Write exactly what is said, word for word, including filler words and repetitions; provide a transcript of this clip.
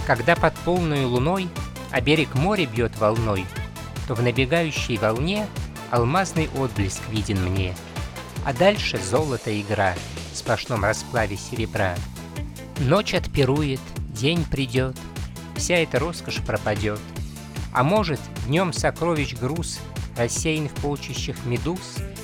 Когда под полную луной о берег моря бьет волной, то в набегающей волне алмазный отблеск виден мне, а дальше золото игра в сплошном расплаве серебра. Ночь отпирует, день придет, вся эта роскошь пропадет, а может, днем сокровищ груз рассеян в полчищах медуз,